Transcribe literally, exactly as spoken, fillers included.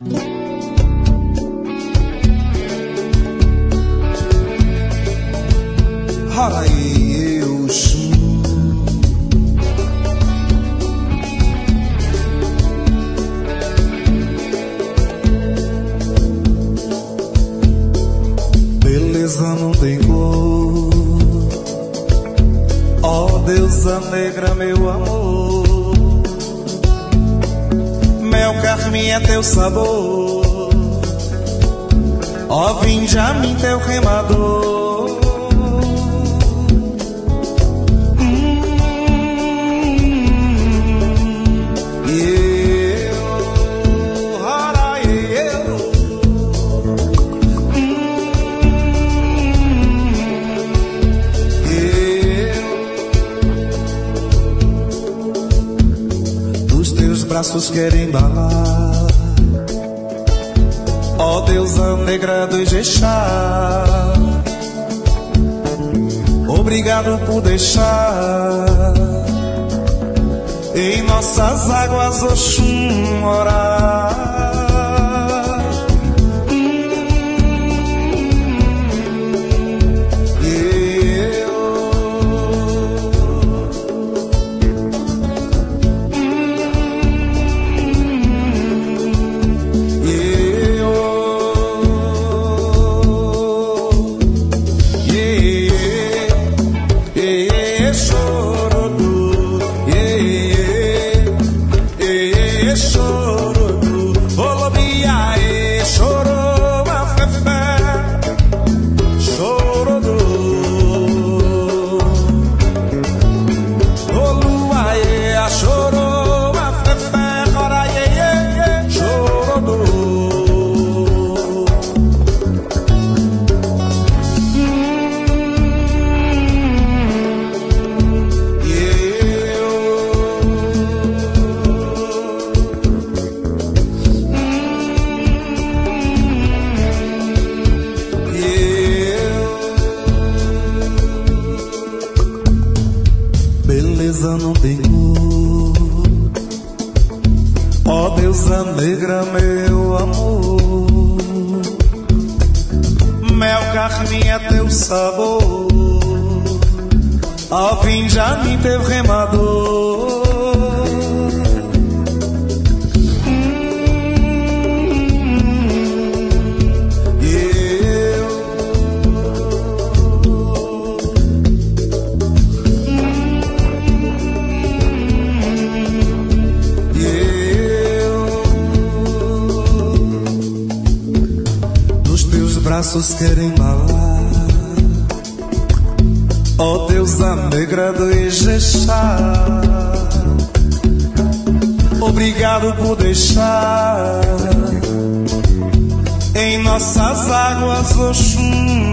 Beleza não tem cor, ó deusa negra, meu amor. Mel, carmim é teu sabor, ó vinde a mim teu remador. Braços querem embalar, ó deusa negra do Ijexá. Obrigado por deixar em nossas águas Oxum orar. Beleza não tem cor, ó deusa negra, meu amor. Mel, carmim é teu sabor, ó vinde a mim teu remador. Braços querem embalar, ó deusa negra do Ijexá. Obrigado por deixar em nossas águas Oxum